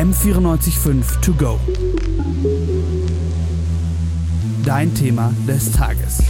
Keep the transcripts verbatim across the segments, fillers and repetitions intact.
M vierundneunzig Komma fünf To Go. Dein Thema des Tages.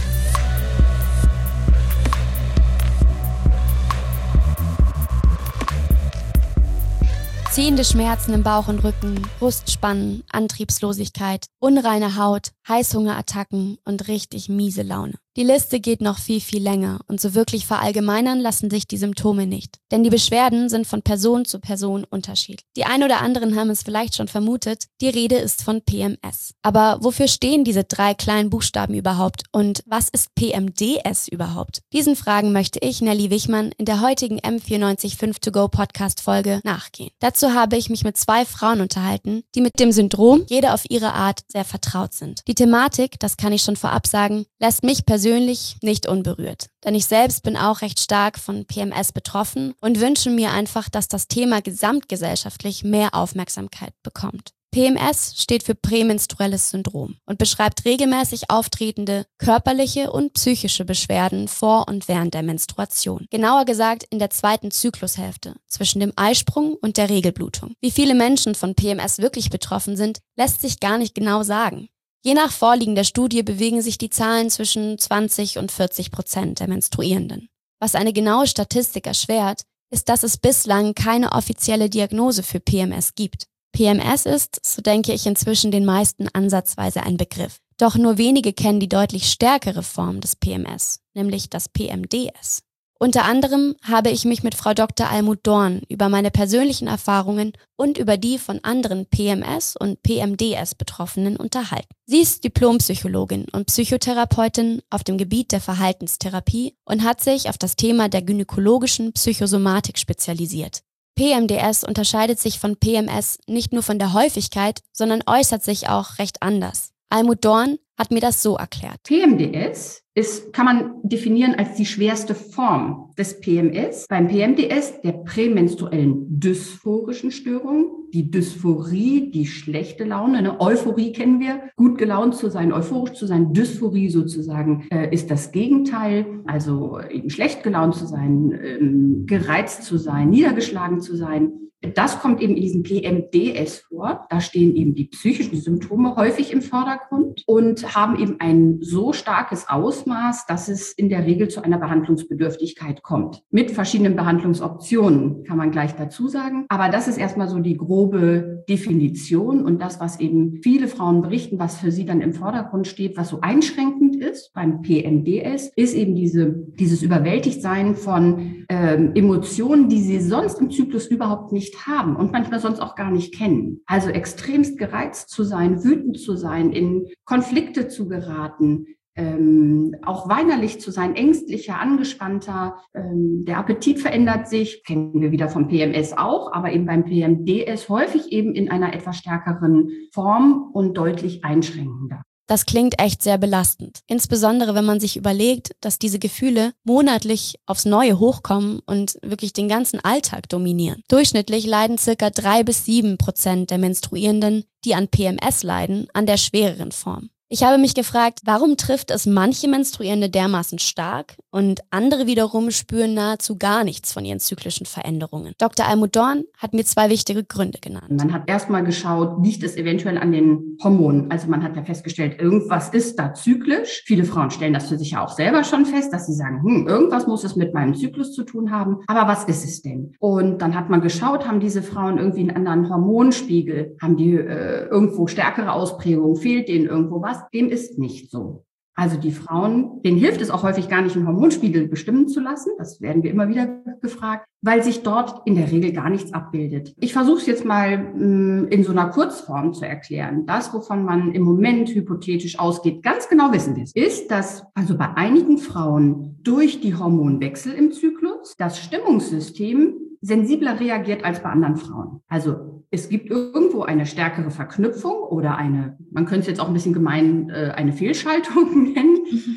Ziehende Schmerzen im Bauch und Rücken, Brustspannen, Antriebslosigkeit, unreine Haut, Heißhungerattacken und richtig miese Laune. Die Liste geht noch viel, viel länger und so wirklich verallgemeinern lassen sich die Symptome nicht. Denn die Beschwerden sind von Person zu Person unterschiedlich. Die ein oder anderen haben es vielleicht schon vermutet, die Rede ist von P M S. Aber wofür stehen diese drei kleinen Buchstaben überhaupt und was ist P M D S überhaupt? Diesen Fragen möchte ich, Nelly Wichmann, in der heutigen M vierundneunzig Komma fünf To Go Podcast-Folge nachgehen. Dazu habe ich mich mit zwei Frauen unterhalten, die mit dem Syndrom, jede auf ihre Art, sehr vertraut sind. Die Thematik, das kann ich schon vorab sagen, lässt mich persönlich persönlich nicht unberührt. Denn ich selbst bin auch recht stark von P M S betroffen und wünsche mir einfach, dass das Thema gesamtgesellschaftlich mehr Aufmerksamkeit bekommt. P M S steht für prämenstruelles Syndrom und beschreibt regelmäßig auftretende körperliche und psychische Beschwerden vor und während der Menstruation. Genauer gesagt in der zweiten Zyklushälfte, zwischen dem Eisprung und der Regelblutung. Wie viele Menschen von P M S wirklich betroffen sind, lässt sich gar nicht genau sagen. Je nach vorliegender Studie bewegen sich die Zahlen zwischen zwanzig und vierzig Prozent der Menstruierenden. Was eine genaue Statistik erschwert, ist, dass es bislang keine offizielle Diagnose für P M S gibt. P M S ist, so denke ich, inzwischen den meisten ansatzweise ein Begriff. Doch nur wenige kennen die deutlich stärkere Form des P M S, nämlich das P M D S. Unter anderem habe ich mich mit Frau Doktor Almut Dorn über meine persönlichen Erfahrungen und über die von anderen P M S- und P M D S-Betroffenen unterhalten. Sie ist Diplompsychologin und Psychotherapeutin auf dem Gebiet der Verhaltenstherapie und hat sich auf das Thema der gynäkologischen Psychosomatik spezialisiert. P M D S unterscheidet sich von P M S nicht nur von der Häufigkeit, sondern äußert sich auch recht anders. Almut Dorn hat mir das so erklärt. P M D S ist, kann man definieren als die schwerste Form des P M S. Beim P M D S, der prämenstruellen dysphorischen Störung, die Dysphorie, die schlechte Laune, eine Euphorie kennen wir, gut gelaunt zu sein, euphorisch zu sein. Dysphorie sozusagen äh, ist das Gegenteil, also eben schlecht gelaunt zu sein, ähm, gereizt zu sein, niedergeschlagen zu sein. Das kommt eben in diesem P M D S vor. Da stehen eben die psychischen Symptome häufig im Vordergrund und haben eben ein so starkes Ausmaß, dass es in der Regel zu einer Behandlungsbedürftigkeit kommt. Mit verschiedenen Behandlungsoptionen, kann man gleich dazu sagen. Aber das ist erstmal so die grobe Definition und das, was eben viele Frauen berichten, was für sie dann im Vordergrund steht, was so einschränkend ist beim P M D S, ist eben diese, dieses Überwältigtsein von ähm, Emotionen, die sie sonst im Zyklus überhaupt nicht haben und manchmal sonst auch gar nicht kennen. Also extremst gereizt zu sein, wütend zu sein, in Konflikte zu geraten, ähm, auch weinerlich zu sein, ängstlicher, angespannter. Ähm, der Appetit verändert sich, kennen wir wieder vom P M S auch, aber eben beim P M D S häufig eben in einer etwas stärkeren Form und deutlich einschränkender. Das klingt echt sehr belastend. Insbesondere, wenn man sich überlegt, dass diese Gefühle monatlich aufs Neue hochkommen und wirklich den ganzen Alltag dominieren. Durchschnittlich leiden circa drei bis sieben Prozent der Menstruierenden, die an P M S leiden, an der schwereren Form. Ich habe mich gefragt, warum trifft es manche Menstruierende dermaßen stark und andere wiederum spüren nahezu gar nichts von ihren zyklischen Veränderungen. Doktor Almut Dorn hat mir zwei wichtige Gründe genannt. Man hat erstmal geschaut, liegt es eventuell an den Hormonen? Also man hat ja festgestellt, irgendwas ist da zyklisch. Viele Frauen stellen das für sich ja auch selber schon fest, dass sie sagen, hm, irgendwas muss es mit meinem Zyklus zu tun haben. Aber was ist es denn? Und dann hat man geschaut, haben diese Frauen irgendwie einen anderen Hormonspiegel? Haben die äh, irgendwo stärkere Ausprägung? Fehlt denen irgendwo was? Dem ist nicht so. Also die Frauen, denen hilft es auch häufig gar nicht, einen Hormonspiegel bestimmen zu lassen. Das werden wir immer wieder gefragt, weil sich dort in der Regel gar nichts abbildet. Ich versuche es jetzt mal mh, in so einer Kurzform zu erklären. Das, wovon man im Moment hypothetisch ausgeht, ganz genau wissen wir, ist, dass also bei einigen Frauen durch die Hormonwechsel im Zyklus das Stimmungssystem sensibler reagiert als bei anderen Frauen. Also es gibt irgendwo eine stärkere Verknüpfung oder eine, man könnte es jetzt auch ein bisschen gemein, äh, eine Fehlschaltung nennen,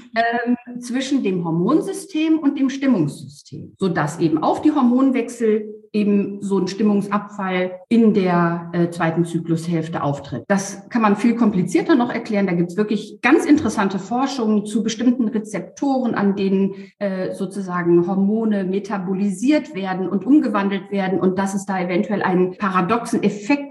ähm, zwischen dem Hormonsystem und dem Stimmungssystem, sodass eben auf die Hormonwechsel eben so ein Stimmungsabfall in der äh, zweiten Zyklushälfte auftritt. Das kann man viel komplizierter noch erklären. Da gibt es wirklich ganz interessante Forschungen zu bestimmten Rezeptoren, an denen äh, sozusagen Hormone metabolisiert werden und umgewandelt werden und dass es da eventuell einen paradoxen Effekt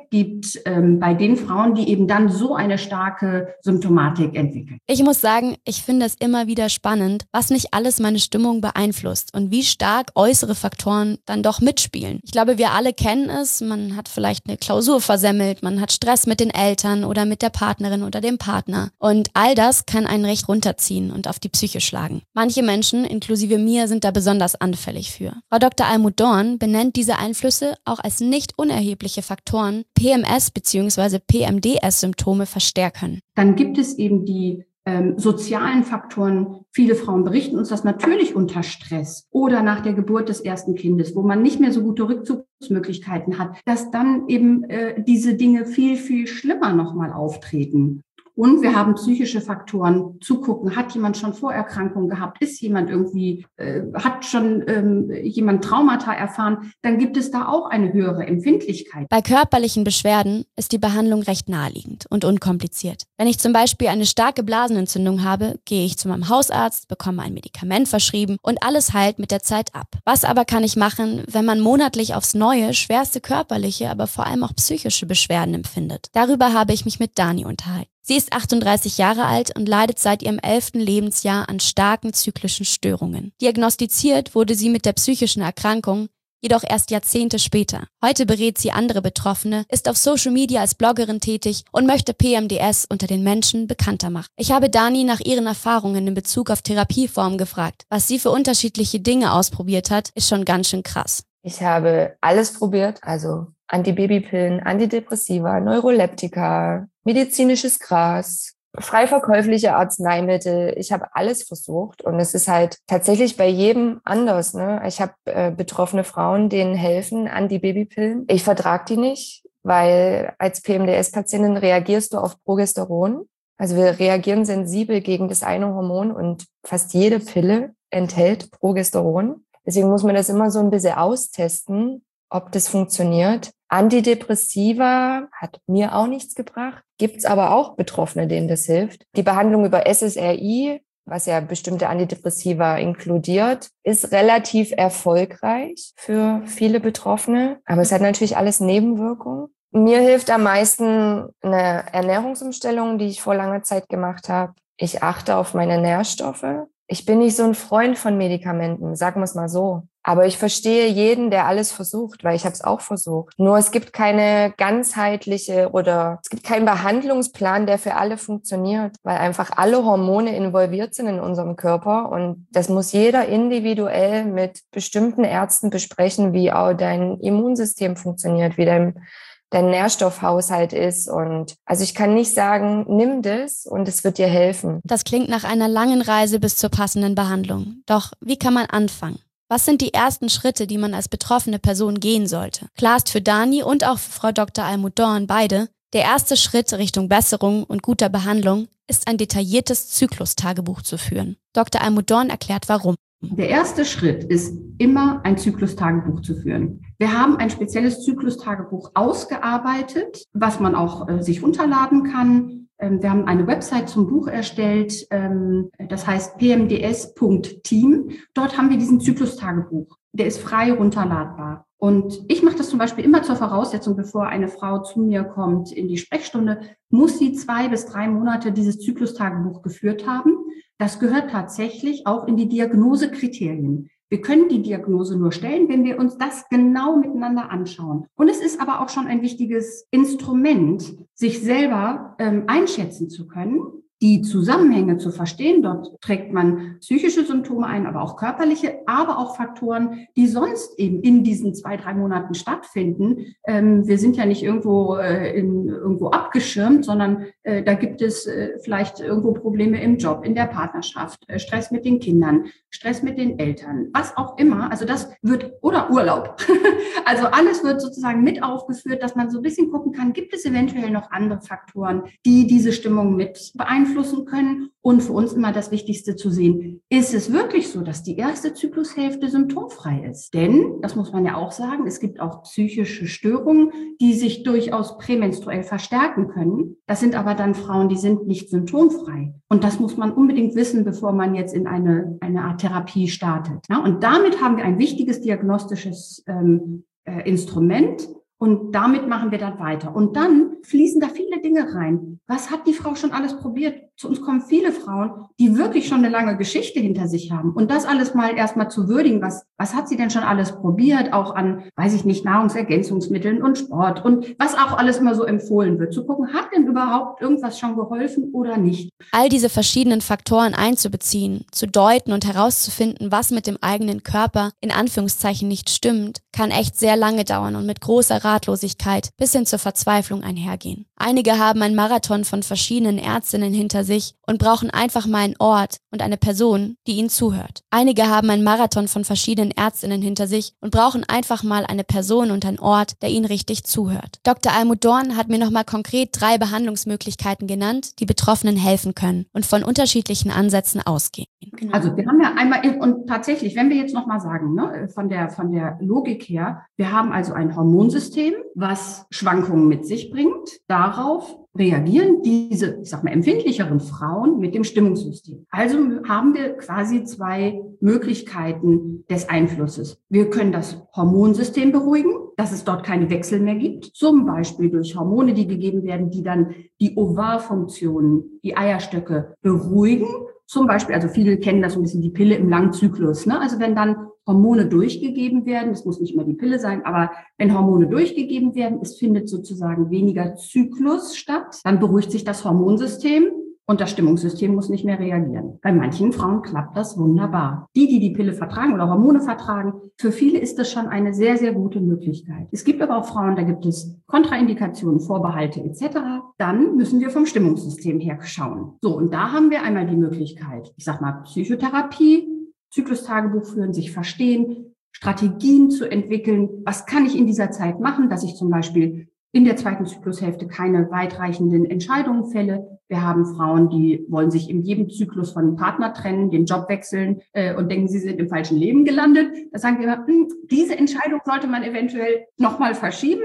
Effekt gibt ähm, bei den Frauen, die eben dann so eine starke Symptomatik entwickeln. Ich muss sagen, ich finde es immer wieder spannend, was nicht alles meine Stimmung beeinflusst und wie stark äußere Faktoren dann doch mitspielen. Ich glaube, wir alle kennen es, man hat vielleicht eine Klausur versemmelt, man hat Stress mit den Eltern oder mit der Partnerin oder dem Partner. Und all das kann einen recht runterziehen und auf die Psyche schlagen. Manche Menschen, inklusive mir, sind da besonders anfällig für. Frau Doktor Almudorn benennt diese Einflüsse auch als nicht unerhebliche Faktoren, P M S bzw. P M D S-Symptome verstärken. Dann gibt es eben die ähm, sozialen Faktoren. Viele Frauen berichten uns das natürlich unter Stress oder nach der Geburt des ersten Kindes, wo man nicht mehr so gute Rückzugsmöglichkeiten hat, dass dann eben äh, diese Dinge viel, viel schlimmer nochmal auftreten. Und wir haben psychische Faktoren, zugucken, hat jemand schon Vorerkrankungen gehabt, ist jemand irgendwie, äh, hat schon ähm, jemand Traumata erfahren, dann gibt es da auch eine höhere Empfindlichkeit. Bei körperlichen Beschwerden ist die Behandlung recht naheliegend und unkompliziert. Wenn ich zum Beispiel eine starke Blasenentzündung habe, gehe ich zu meinem Hausarzt, bekomme ein Medikament verschrieben und alles heilt mit der Zeit ab. Was aber kann ich machen, wenn man monatlich aufs Neue schwerste körperliche, aber vor allem auch psychische Beschwerden empfindet? Darüber habe ich mich mit Dani unterhalten. Sie ist achtunddreißig Jahre alt und leidet seit ihrem elften Lebensjahr an starken zyklischen Störungen. Diagnostiziert wurde sie mit der psychischen Erkrankung jedoch erst Jahrzehnte später. Heute berät sie andere Betroffene, ist auf Social Media als Bloggerin tätig und möchte P M D S unter den Menschen bekannter machen. Ich habe Dani nach ihren Erfahrungen in Bezug auf Therapieformen gefragt. Was sie für unterschiedliche Dinge ausprobiert hat, ist schon ganz schön krass. Ich habe alles probiert, also Antibabypillen, Antidepressiva, Neuroleptika, medizinisches Gras, frei verkäufliche Arzneimittel. Ich habe alles versucht und es ist halt tatsächlich bei jedem anders. Ne? Ich habe äh, betroffene Frauen, denen helfen Antibabypillen. Ich vertrage die nicht, weil als P M D S-Patientin reagierst du auf Progesteron. Also wir reagieren sensibel gegen das eine Hormon und fast jede Pille enthält Progesteron. Deswegen muss man das immer so ein bisschen austesten, ob das funktioniert. Antidepressiva hat mir auch nichts gebracht. Gibt's aber auch Betroffene, denen das hilft. Die Behandlung über S S R I, was ja bestimmte Antidepressiva inkludiert, ist relativ erfolgreich für viele Betroffene. Aber es hat natürlich alles Nebenwirkungen. Mir hilft am meisten eine Ernährungsumstellung, die ich vor langer Zeit gemacht habe. Ich achte auf meine Nährstoffe. Ich bin nicht so ein Freund von Medikamenten, sagen wir es mal so. Aber ich verstehe jeden, der alles versucht, weil ich habe es auch versucht. Nur es gibt keine ganzheitliche oder es gibt keinen Behandlungsplan, der für alle funktioniert, weil einfach alle Hormone involviert sind in unserem Körper und das muss jeder individuell mit bestimmten Ärzten besprechen, wie auch dein Immunsystem funktioniert, wie dein dein Nährstoffhaushalt ist. Und also ich kann nicht sagen, nimm das und es wird dir helfen. Das klingt nach einer langen Reise bis zur passenden Behandlung. Doch wie kann man anfangen? Was sind die ersten Schritte, die man als betroffene Person gehen sollte? Klar ist für Dani und auch für Frau Doktor Almudorn beide, der erste Schritt Richtung Besserung und guter Behandlung ist ein detailliertes Zyklustagebuch zu führen. Doktor Almudorn erklärt warum. Der erste Schritt ist immer ein Zyklustagebuch zu führen. Wir haben ein spezielles Zyklustagebuch ausgearbeitet, was man auch äh, sich runterladen kann. Ähm, wir haben eine Website zum Buch erstellt, ähm, das heißt p m d s punkt team. Dort haben wir diesen Zyklustagebuch. Der ist frei runterladbar. Und ich mache das zum Beispiel immer zur Voraussetzung, bevor eine Frau zu mir kommt in die Sprechstunde, muss sie zwei bis drei Monate dieses Zyklustagebuch geführt haben. Das gehört tatsächlich auch in die Diagnosekriterien. Wir können die Diagnose nur stellen, wenn wir uns das genau miteinander anschauen. Und es ist aber auch schon ein wichtiges Instrument, sich selber ähm, einschätzen zu können, die Zusammenhänge zu verstehen. Dort trägt man psychische Symptome ein, aber auch körperliche, aber auch Faktoren, die sonst eben in diesen zwei, drei Monaten stattfinden. Ähm, wir sind ja nicht irgendwo, äh, in, irgendwo abgeschirmt, sondern äh, da gibt es äh, vielleicht irgendwo Probleme im Job, in der Partnerschaft, äh, Stress mit den Kindern, Stress mit den Eltern, was auch immer. Also das wird, oder Urlaub. Also alles wird sozusagen mit aufgeführt, dass man so ein bisschen gucken kann, gibt es eventuell noch andere Faktoren, die diese Stimmung mit beeinflussen können. Und für uns immer das Wichtigste zu sehen, ist es wirklich so, dass die erste Zyklushälfte symptomfrei ist? Denn, das muss man ja auch sagen, es gibt auch psychische Störungen, die sich durchaus prämenstruell verstärken können. Das sind aber dann Frauen, die sind nicht symptomfrei. Und das muss man unbedingt wissen, bevor man jetzt in eine, eine Art Therapie startet. Ja, und damit haben wir ein wichtiges diagnostisches ähm, äh, Instrument. Und damit machen wir dann weiter. Und dann fließen da viele Dinge rein. Was hat die Frau schon alles probiert? Zu uns kommen viele Frauen, die wirklich schon eine lange Geschichte hinter sich haben. Und das alles mal erstmal zu würdigen, was, was hat sie denn schon alles probiert? Auch an, weiß ich nicht, Nahrungsergänzungsmitteln und Sport und was auch alles immer so empfohlen wird. Zu gucken, hat denn überhaupt irgendwas schon geholfen oder nicht? All diese verschiedenen Faktoren einzubeziehen, zu deuten und herauszufinden, was mit dem eigenen Körper in Anführungszeichen nicht stimmt, kann echt sehr lange dauern und mit großer Ratlosigkeit bis hin zur Verzweiflung einhergehen. Einige haben einen Marathon von verschiedenen Ärztinnen hinter sich und brauchen einfach mal einen Ort und eine Person, die ihnen zuhört. Einige haben einen Marathon von verschiedenen Ärztinnen hinter sich und brauchen einfach mal eine Person und einen Ort, der ihnen richtig zuhört. Doktor Almut Dorn hat mir nochmal konkret drei Behandlungsmöglichkeiten genannt, die Betroffenen helfen können und von unterschiedlichen Ansätzen ausgehen. Also wir haben ja einmal, und tatsächlich, wenn wir jetzt nochmal sagen, ne, von der, von der Logik her, wir haben also ein Hormonsystem, was Schwankungen mit sich bringt. Darauf reagieren diese, ich sag mal, empfindlicheren Frauen mit dem Stimmungssystem. Also haben wir quasi zwei Möglichkeiten des Einflusses. Wir können das Hormonsystem beruhigen, dass es dort keine Wechsel mehr gibt, zum Beispiel durch Hormone, die gegeben werden, die dann die Ovarfunktionen, die Eierstöcke beruhigen. Zum Beispiel, also viele kennen das so ein bisschen, die Pille im Langzyklus, ne? Also wenn dann Hormone durchgegeben werden, es muss nicht immer die Pille sein, aber wenn Hormone durchgegeben werden, es findet sozusagen weniger Zyklus statt, dann beruhigt sich das Hormonsystem und das Stimmungssystem muss nicht mehr reagieren. Bei manchen Frauen klappt das wunderbar. Die, die die Pille vertragen oder Hormone vertragen, für viele ist das schon eine sehr, sehr gute Möglichkeit. Es gibt aber auch Frauen, da gibt es Kontraindikationen, Vorbehalte et cetera. Dann müssen wir vom Stimmungssystem her schauen. So, und da haben wir einmal die Möglichkeit, ich sag mal Psychotherapie, Zyklustagebuch führen, sich verstehen, Strategien zu entwickeln. Was kann ich in dieser Zeit machen, dass ich zum Beispiel in der zweiten Zyklushälfte keine weitreichenden Entscheidungen fälle. Wir haben Frauen, die wollen sich in jedem Zyklus von einem Partner trennen, den Job wechseln äh, und denken, sie sind im falschen Leben gelandet. Da sagen wir immer, hm, diese Entscheidung sollte man eventuell nochmal verschieben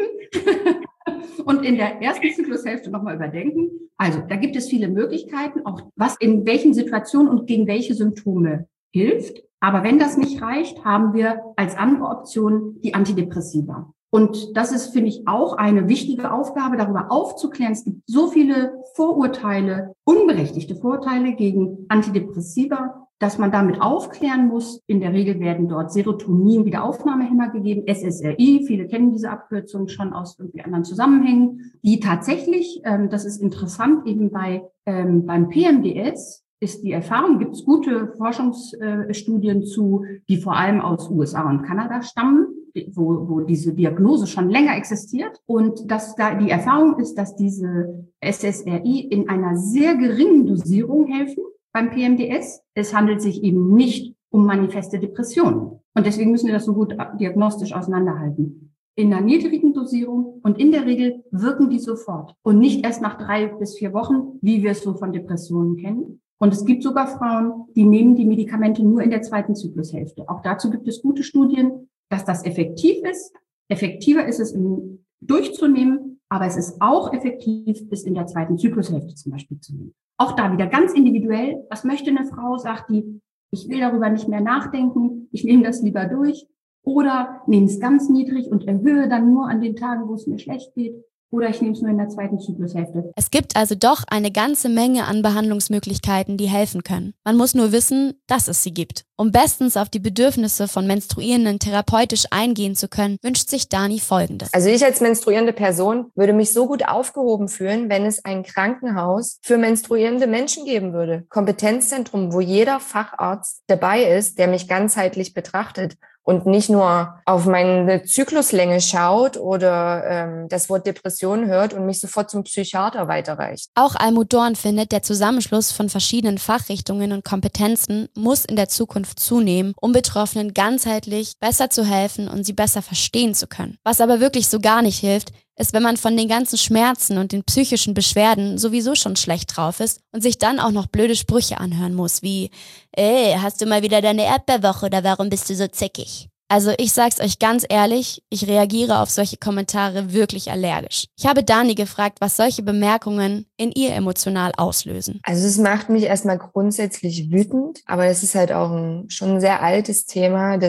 und in der ersten Zyklushälfte nochmal überdenken. Also da gibt es viele Möglichkeiten, auch was in welchen Situationen und gegen welche Symptome hilft. Aber wenn das nicht reicht, haben wir als andere Option die Antidepressiva. Und das ist, finde ich, auch eine wichtige Aufgabe, darüber aufzuklären. Es gibt so viele Vorurteile, unberechtigte Vorurteile gegen Antidepressiva, dass man damit aufklären muss. In der Regel werden dort Serotonin-Wiederaufnahmehämmer gegeben, S S R I. Viele kennen diese Abkürzung schon aus irgendwie anderen Zusammenhängen, die tatsächlich, ähm, das ist interessant, eben bei ähm, beim P M D S ist die Erfahrung, gibt es gute Forschungsstudien zu, die vor allem aus U S A und Kanada stammen, wo, wo diese Diagnose schon länger existiert. Und dass da die Erfahrung ist, dass diese S S R I in einer sehr geringen Dosierung helfen beim P M D S. Es handelt sich eben nicht um manifeste Depressionen. Und deswegen müssen wir das so gut diagnostisch auseinanderhalten. In einer niedrigen Dosierung und in der Regel wirken die sofort und nicht erst nach drei bis vier Wochen, wie wir es so von Depressionen kennen. Und es gibt sogar Frauen, die nehmen die Medikamente nur in der zweiten Zyklushälfte. Auch dazu gibt es gute Studien, dass das effektiv ist. Effektiver ist es, im durchzunehmen, aber es ist auch effektiv, bis in der zweiten Zyklushälfte zum Beispiel zu nehmen. Auch da wieder ganz individuell. Was möchte eine Frau? Sagt die, ich will darüber nicht mehr nachdenken, ich nehme das lieber durch. Oder nehme es ganz niedrig und erhöhe dann nur an den Tagen, wo es mir schlecht geht. Oder ich nehme es nur in der zweiten Zyklushälfte. Es gibt also doch eine ganze Menge an Behandlungsmöglichkeiten, die helfen können. Man muss nur wissen, dass es sie gibt. Um bestens auf die Bedürfnisse von Menstruierenden therapeutisch eingehen zu können, wünscht sich Dani Folgendes. Also ich als menstruierende Person würde mich so gut aufgehoben fühlen, wenn es ein Krankenhaus für menstruierende Menschen geben würde. Kompetenzzentrum, wo jeder Facharzt dabei ist, der mich ganzheitlich betrachtet. Und nicht nur auf meine Zykluslänge schaut oder ähm, das Wort Depression hört und mich sofort zum Psychiater weiterreicht. Auch Almut Dorn findet, der Zusammenschluss von verschiedenen Fachrichtungen und Kompetenzen muss in der Zukunft zunehmen, um Betroffenen ganzheitlich besser zu helfen und sie besser verstehen zu können. Was aber wirklich so gar nicht hilft, ist, wenn man von den ganzen Schmerzen und den psychischen Beschwerden sowieso schon schlecht drauf ist und sich dann auch noch blöde Sprüche anhören muss, wie ey, hast du mal wieder deine Erdbeerwoche oder warum bist du so zickig? Also ich sag's euch ganz ehrlich, ich reagiere auf solche Kommentare wirklich allergisch. Ich habe Dani gefragt, was solche Bemerkungen in ihr emotional auslösen. Also es macht mich erstmal grundsätzlich wütend, aber es ist halt auch ein schon ein sehr altes Thema, das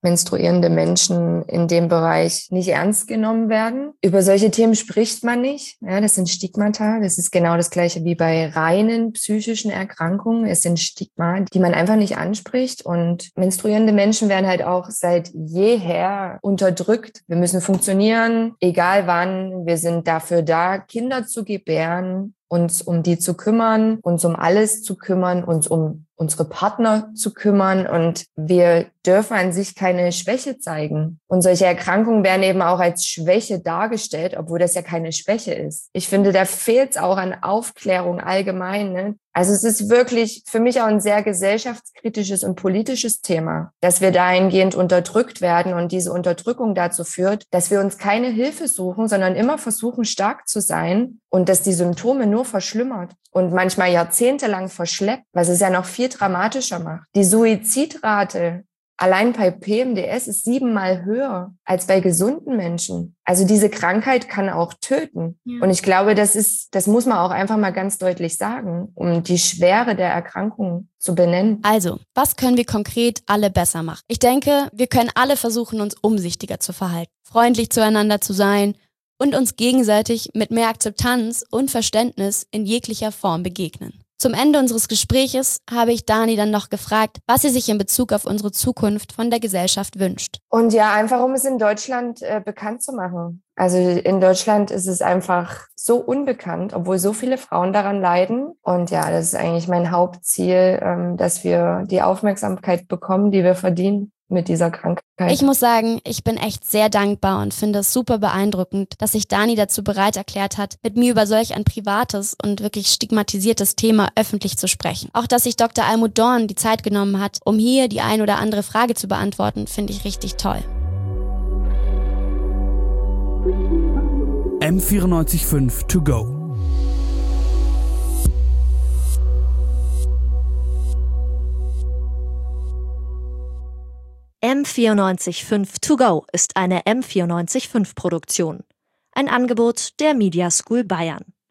menstruierende Menschen in dem Bereich nicht ernst genommen werden. Über solche Themen spricht man nicht. Ja, das sind Stigmata. Das ist genau das Gleiche wie bei reinen psychischen Erkrankungen. Es sind Stigma, die man einfach nicht anspricht. Und menstruierende Menschen werden halt auch seit jeher unterdrückt. Wir müssen funktionieren, egal wann. Wir sind dafür da, Kinder zu gebären, uns um die zu kümmern, uns um alles zu kümmern, uns um unsere Partner zu kümmern, und wir dürfen an sich keine Schwäche zeigen. Und solche Erkrankungen werden eben auch als Schwäche dargestellt, obwohl das ja keine Schwäche ist. Ich finde, da fehlt es auch an Aufklärung allgemein, ne? Also es ist wirklich für mich auch ein sehr gesellschaftskritisches und politisches Thema, dass wir dahingehend unterdrückt werden und diese Unterdrückung dazu führt, dass wir uns keine Hilfe suchen, sondern immer versuchen, stark zu sein, und dass die Symptome nur verschlimmert und manchmal jahrzehntelang verschleppt, was es ja noch viel dramatischer macht. Die Suizidrate allein bei P M D S ist siebenmal höher als bei gesunden Menschen. Also diese Krankheit kann auch töten. Ja. Und ich glaube, das ist, das muss man auch einfach mal ganz deutlich sagen, um die Schwere der Erkrankung zu benennen. Also, was können wir konkret alle besser machen? Ich denke, wir können alle versuchen, uns umsichtiger zu verhalten, freundlich zueinander zu sein und uns gegenseitig mit mehr Akzeptanz und Verständnis in jeglicher Form begegnen. Zum Ende unseres Gespräches habe ich Dani dann noch gefragt, was sie sich in Bezug auf unsere Zukunft von der Gesellschaft wünscht. Und ja, einfach um es in Deutschland äh, bekannt zu machen. Also in Deutschland ist es einfach so unbekannt, obwohl so viele Frauen daran leiden. Und ja, das ist eigentlich mein Hauptziel, ähm, dass wir die Aufmerksamkeit bekommen, die wir verdienen mit dieser Krankheit. Ich muss sagen, ich bin echt sehr dankbar und finde es super beeindruckend, dass sich Dani dazu bereit erklärt hat, mit mir über solch ein privates und wirklich stigmatisiertes Thema öffentlich zu sprechen. Auch dass sich Doktor Almut Dorn die Zeit genommen hat, um hier die ein oder andere Frage zu beantworten, finde ich richtig toll. M vierundneunzig Komma fünf to go. M vierundneunzig Komma fünf to go ist eine M vierundneunzig Komma fünf Produktion. Ein Angebot der Media School Bayern.